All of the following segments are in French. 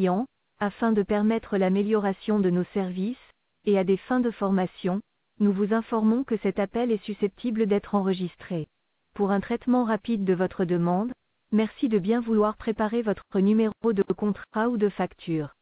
client, afin de permettre l'amélioration de nos services, et à des fins de formation, nous vous informons que cet appel est susceptible d'être enregistré. Pour un traitement rapide de votre demande, merci de bien vouloir préparer votre numéro de contrat ou de facture.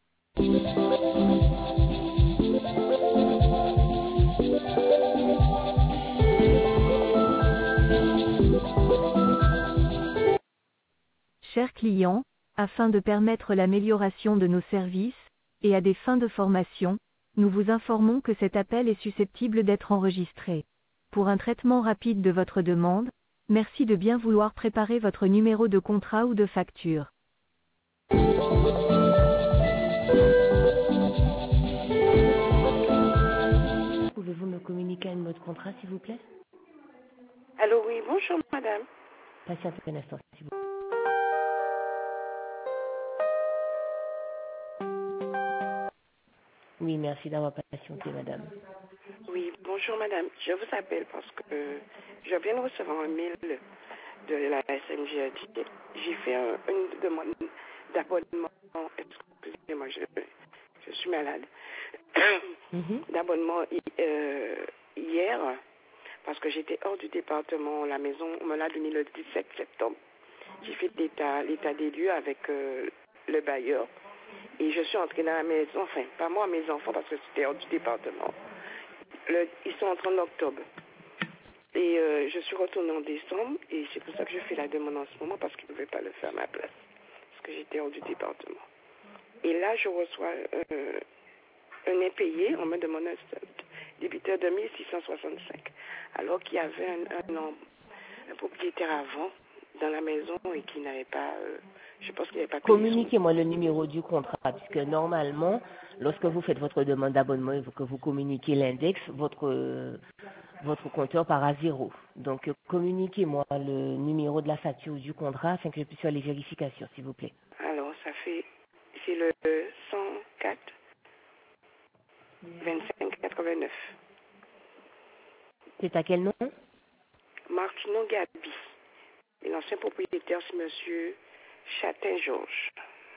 Chers clients, afin de permettre l'amélioration de nos services, et à des fins de formation, nous vous informons que cet appel est susceptible d'être enregistré. Pour un traitement rapide de votre demande, merci de bien vouloir préparer votre numéro de contrat ou de facture. Pouvez-vous me communiquer un numéro de contrat, s'il vous plaît? Allô, oui, bonjour madame. Patientez un instant, s'il vous plaît. Oui, merci d'avoir patienté, madame. Oui, bonjour madame. Je vous appelle parce que je viens de recevoir un mail de la SMJAD. J'ai fait une demande d'abonnement. Excusez-moi, je suis malade. D'abonnement hier parce que j'étais hors du département. La maison, on me l'a donné le 17 septembre. J'ai fait l'état des lieux avec le bailleur. Et je suis entrée dans la maison, enfin, pas moi, mes enfants, parce que c'était hors du département. Ils sont entrés en octobre. Et je suis retournée en décembre, et c'est pour ça que je fais la demande en ce moment, parce qu'ils ne pouvaient pas le faire à ma place, parce que j'étais hors du département. Et là, je reçois un impayé, on me demande un débiteur de 1665, alors qu'il y avait un propriétaire avant dans la maison et qui n'avait pas... je pense qu'il n'avait pas payé. Communiquez-moi le numéro du contrat, puisque normalement, lorsque vous faites votre demande d'abonnement et que vous communiquez l'index, votre compteur part à 0. Donc, communiquez-moi le numéro de la facture du contrat afin que je puisse faire les vérifications, s'il vous plaît. Alors, c'est le 104 25 89. C'est à quel nom? Martino Gabi. Et l'ancien propriétaire, c'est monsieur Chatin-Georges.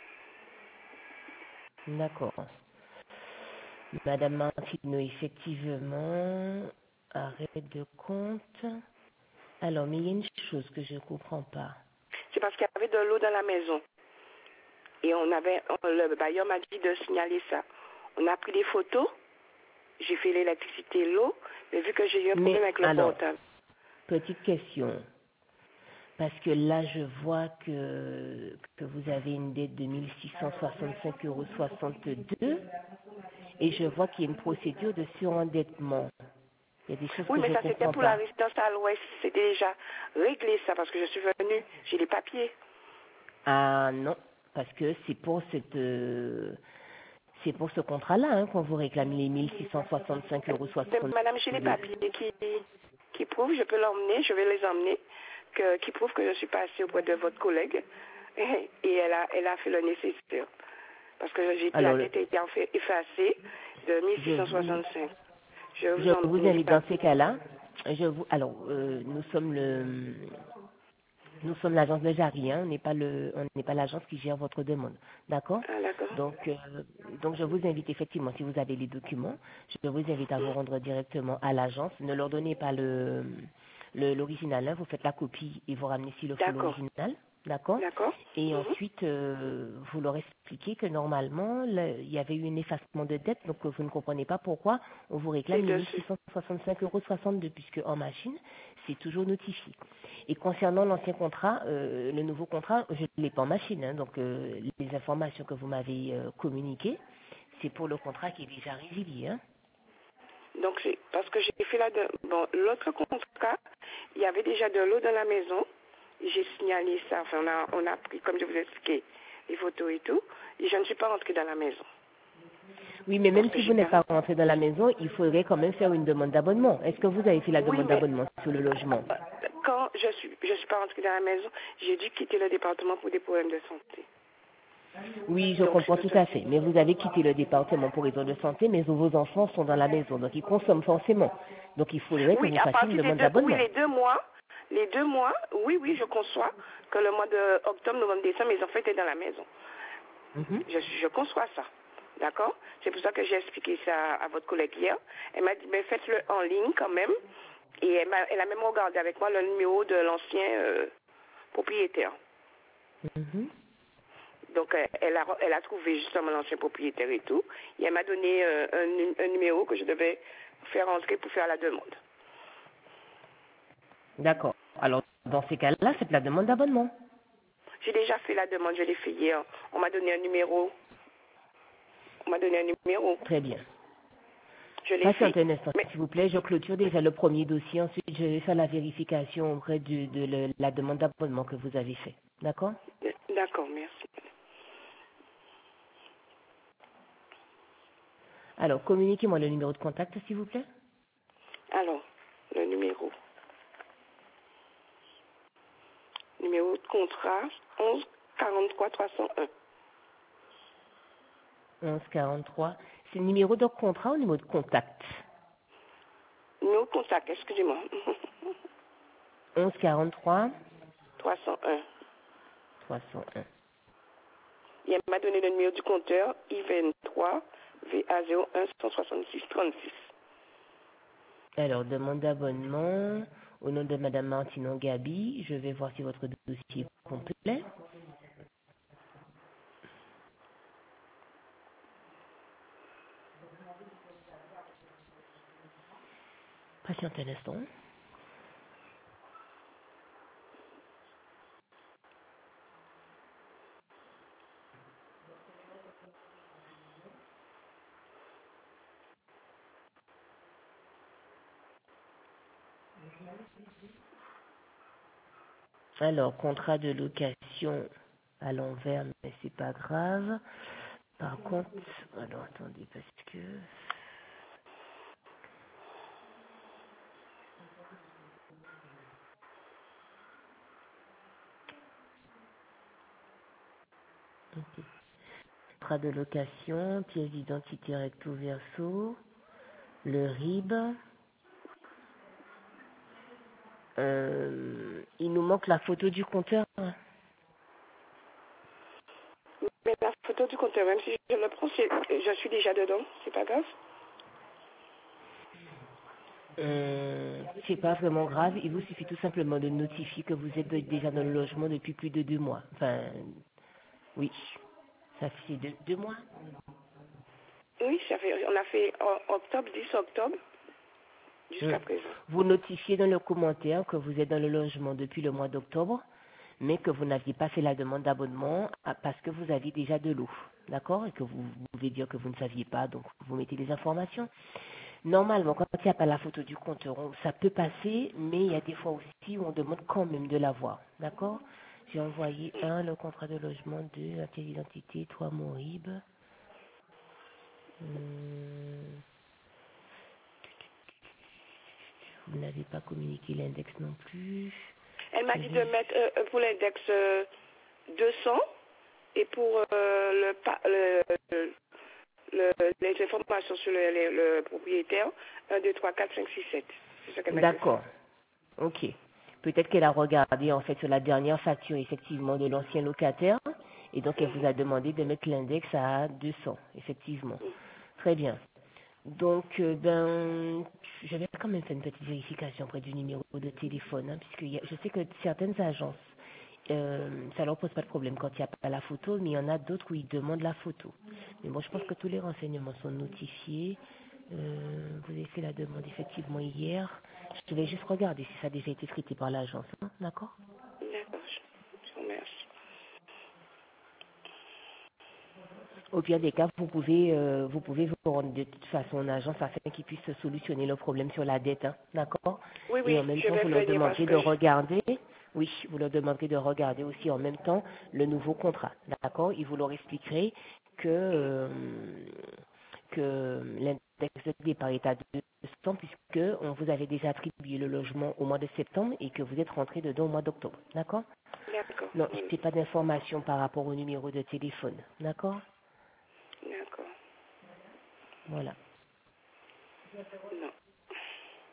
D'accord. Madame Martino, effectivement, arrêt de compte. Alors, mais il y a une chose que je ne comprends pas. C'est parce qu'il y avait de l'eau dans la maison. Et le bailleur m'a dit de signaler ça. On a pris des photos. J'ai fait l'électricité et l'eau. Mais vu que j'ai eu un problème avec le portable. Petite question. Parce que là, je vois que vous avez une dette de 1665,62 € et je vois qu'il y a une procédure de surendettement. Il y a des choses que je ne comprends pas. Oui, mais ça c'était pour la résidence à l'ouest. C'était déjà réglé ça parce que je suis venue. J'ai les papiers. Ah non, parce que c'est pour ce contrat-là qu'on vous réclame les 1665,62 €. Madame, j'ai les papiers qui prouvent, je peux l'emmener, je vais les emmener, qui prouvent que je suis passée auprès de votre collègue et elle a fait le nécessaire. Parce que la dette a été effacée de 1665. Je vous invite dans ces cas-là. Nous sommes l'agence de Jarry, on n'est pas l'agence qui gère votre demande, d'accord? Ah, d'accord. Donc je vous invite effectivement, si vous avez les documents, je vous invite à vous rendre directement à l'agence. Ne leur donnez pas l'original, vous faites la copie et vous ramenez s'il le faut l'original. D'accord. Et ensuite, vous leur expliquez que normalement, il y avait eu un effacement de dette, donc vous ne comprenez pas pourquoi on vous réclame 1665,62 €, puisque en machine, c'est toujours notifié. Et concernant l'ancien contrat, le nouveau contrat, je ne l'ai pas en machine, donc les informations que vous m'avez communiquées, c'est pour le contrat qui est déjà résilié. Donc, parce que j'ai fait l'autre contrat, il y avait déjà de l'eau dans la maison. J'ai signalé ça, enfin, on a pris, comme je vous ai expliqué, les photos et tout, et je ne suis pas rentrée dans la maison. Oui, mais même si vous n'êtes pas rentré dans la maison, il faudrait quand même faire une demande d'abonnement. Est-ce que vous avez fait la demande d'abonnement sur le logement? Quand je suis pas rentrée dans la maison, j'ai dû quitter le département pour des problèmes de santé. Oui, je comprends tout à fait. Mais vous avez quitté le département pour raison de santé, mais vos enfants sont dans la maison, donc ils consomment forcément. Donc il faudrait que vous fassiez une demande d'abonnement. Oui, les 2 mois, oui, je conçois que le mois d'octobre, novembre, décembre, mes enfants étaient dans la maison. Je conçois ça. D'accord? C'est pour ça que j'ai expliqué ça à votre collègue hier. Elle m'a dit, mais faites-le en ligne quand même. Et elle a même regardé avec moi le numéro de l'ancien propriétaire. Donc, elle a trouvé justement l'ancien propriétaire et tout. Et elle m'a donné un numéro que je devais faire entrer pour faire la demande. D'accord. Alors, dans ces cas-là, faites la demande d'abonnement. J'ai déjà fait la demande, je l'ai fait hier. On m'a donné un numéro. Très bien. Je l'ai fait. Patientez un instant, s'il vous plaît. Je clôture déjà le premier dossier. Ensuite, je vais faire la vérification auprès de la demande d'abonnement que vous avez fait. D'accord? D'accord, merci. Alors, communiquez-moi le numéro de contact, s'il vous plaît. Alors, le numéro de contrat, 11 43 301. 11 43. C'est le numéro de contrat ou le numéro de contact? Numéro de contact, excusez-moi. 11 43 301. 301. Et elle m'a donné le numéro du compteur, I23 VA01 166 36. Alors, demande d'abonnement au nom de Madame Martinon Gabi. Je vais voir si votre dossier est complet. Patientez un instant. Alors, contrat de location à l'envers, mais c'est pas grave. Par contre, alors attendez, parce que... Ok. Contrat de location, pièce d'identité recto verso, le RIB. Il nous manque la photo du compteur. Mais la photo du compteur, même si je le prends, je suis déjà dedans, c'est pas grave. C'est pas vraiment grave. Il vous suffit tout simplement de notifier que vous êtes déjà dans le logement depuis plus de 2 mois. Enfin, oui. Ça fait 2 mois. Oui, on a fait en octobre, 10 octobre, jusqu'à présent. Vous notifiez dans le commentaire que vous êtes dans le logement depuis le mois d'octobre, mais que vous n'aviez pas fait la demande d'abonnement parce que vous aviez déjà de l'eau. D'accord? Et que vous pouvez dire que vous ne saviez pas, donc vous mettez les informations. Normalement, quand il n'y a pas la photo du compteur, ça peut passer, mais il y a des fois aussi où on demande quand même de la voir. D'accord? J'ai envoyé 1, le contrat de logement, 2, la pièce d'identité, 3, mon RIB. Vous n'avez pas communiqué l'index non plus. Elle m'a dit de mettre pour l'index 200 et pour les informations sur le propriétaire, 1, 2, 3, 4, 5, 6, 7. C'est ça qu'elle m'a dit. D'accord. Ok. Peut-être qu'elle a regardé en fait sur la dernière facture effectivement de l'ancien locataire et donc elle vous a demandé de mettre l'index à 200, effectivement. Très bien. Donc, je vais quand même faire une petite vérification auprès du numéro de téléphone, hein, puisque je sais que certaines agences, ça leur pose pas de problème quand il n'y a pas la photo, mais il y en a d'autres où ils demandent la photo. Mais bon, je pense que tous les renseignements sont notifiés. Vous avez fait la demande effectivement hier. Je vais juste regarder si ça a déjà été traité par l'agence, hein, d'accord? D'accord, je vous remercie. Au pire des cas, vous pouvez vous rendre de toute façon en agence afin qu'ils puissent solutionner le problème sur la dette, hein, d'accord? Oui, Et en même je temps, vais vous leur venir demanderez de regarder, oui, vous leur demanderez de regarder aussi en même temps le nouveau contrat, d'accord? Et vous leur expliquerez que l'index de départ est à 200 puisque on vous avait déjà attribué le logement au mois de septembre et que vous êtes rentré dedans au mois d'octobre, d'accord? D'accord. Non, je n'ai pas d'informations par rapport au numéro de téléphone, d'accord? D'accord. Voilà. Non.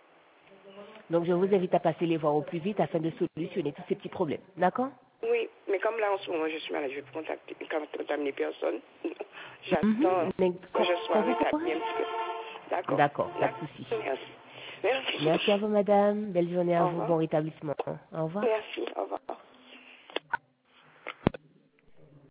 Donc je vous invite à passer les voir au plus vite afin de solutionner tous ces petits problèmes. D'accord? Oui, mais comme là, en ce moment, je suis malade, je vais contaminer personne. J'attends que je sois rétablie un petit peu. D'accord. D'accord, pas de souci. Merci. Merci à vous, madame. Belle journée à vous. Bon rétablissement. Au revoir. Merci. Au revoir.